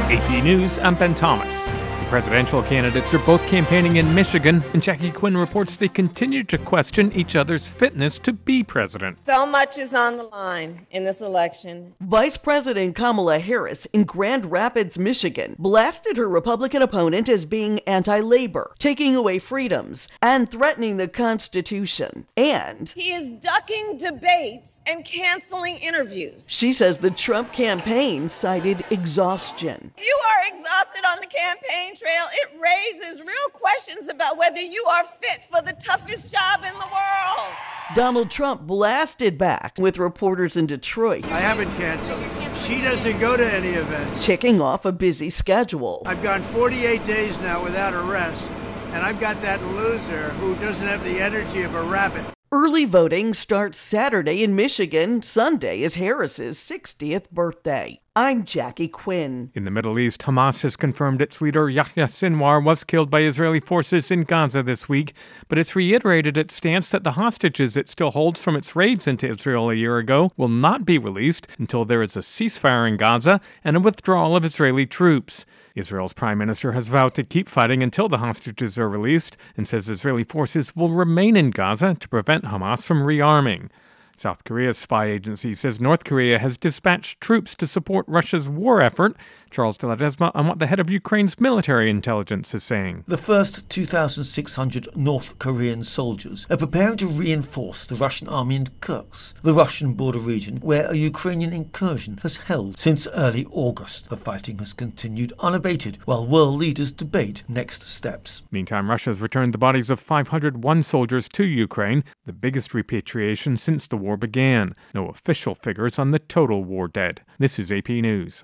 AP News, I'm Ben Thomas. The presidential candidates are both campaigning in Michigan, and Jackie Quinn reports they continue to question each other's fitness to be president. So much is on the line in this election. Vice President Kamala Harris in Grand Rapids, Michigan, blasted her Republican opponent as being anti-labor, taking away freedoms, and threatening the Constitution. And he is ducking debates and canceling interviews. She says the Trump campaign cited exhaustion. If you are exhausted on the campaign trail, it raises real questions about whether you are fit for the toughest job in the world. Donald Trump blasted back with reporters in Detroit. I haven't canceled. She doesn't go to any events. Ticking off a busy schedule. I've gone 48 days now without arrest, and I've got that loser who doesn't have the energy of a rabbit. Early voting starts Saturday in Michigan. Sunday is Harris's 60th birthday. I'm Jackie Quinn. In the Middle East, Hamas has confirmed its leader Yahya Sinwar was killed by Israeli forces in Gaza this week, but it's reiterated its stance that the hostages it still holds from its raids into Israel a year ago will not be released until there is a ceasefire in Gaza and a withdrawal of Israeli troops. Israel's prime minister has vowed to keep fighting until the hostages are released and says Israeli forces will remain in Gaza to prevent Hamas from rearming. South Korea's spy agency says North Korea has dispatched troops to support Russia's war effort. Charles de Ledesma on what the head of Ukraine's military intelligence is saying. The first 2,600 North Korean soldiers are preparing to reinforce the Russian army in Kursk, the Russian border region where a Ukrainian incursion has held since early August. The fighting has continued unabated while world leaders debate next steps. Meantime, Russia has returned the bodies of 501 soldiers to Ukraine, the biggest repatriation since the war began. No official figures on the total war dead. This is AP News.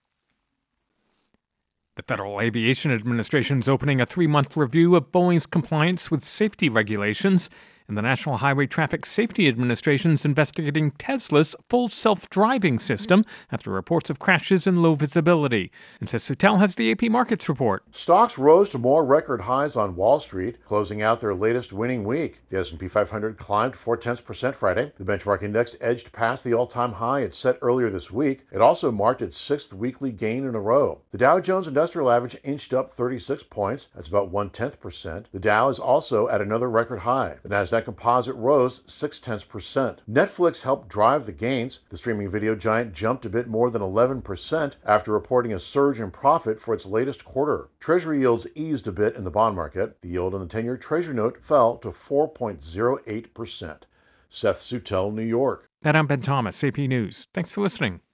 The Federal Aviation Administration is opening a 3-month review of Boeing's compliance with safety regulations, and the National Highway Traffic Safety Administration is investigating Tesla's full self-driving system after reports of crashes and low visibility. And says Sutel has the AP Markets report. Stocks rose to more record highs on Wall Street, closing out their latest winning week. The S&P 500 climbed 0.4% Friday. The benchmark index edged past the all-time high it set earlier this week. It also marked its 6th weekly gain in a row. The Dow Jones Industrial Average inched up 36 points. That's about 0.1%. The Dow is also at another record high. The Nasdaq Composite rose 0.6%. Netflix helped drive the gains. The streaming video giant jumped a bit more than 11% after reporting a surge in profit for its latest quarter. Treasury yields eased a bit in the bond market. The yield on the 10-year Treasury note fell to 4.08%. Seth Sutel, New York. And I'm Ben Thomas, AP News. Thanks for listening.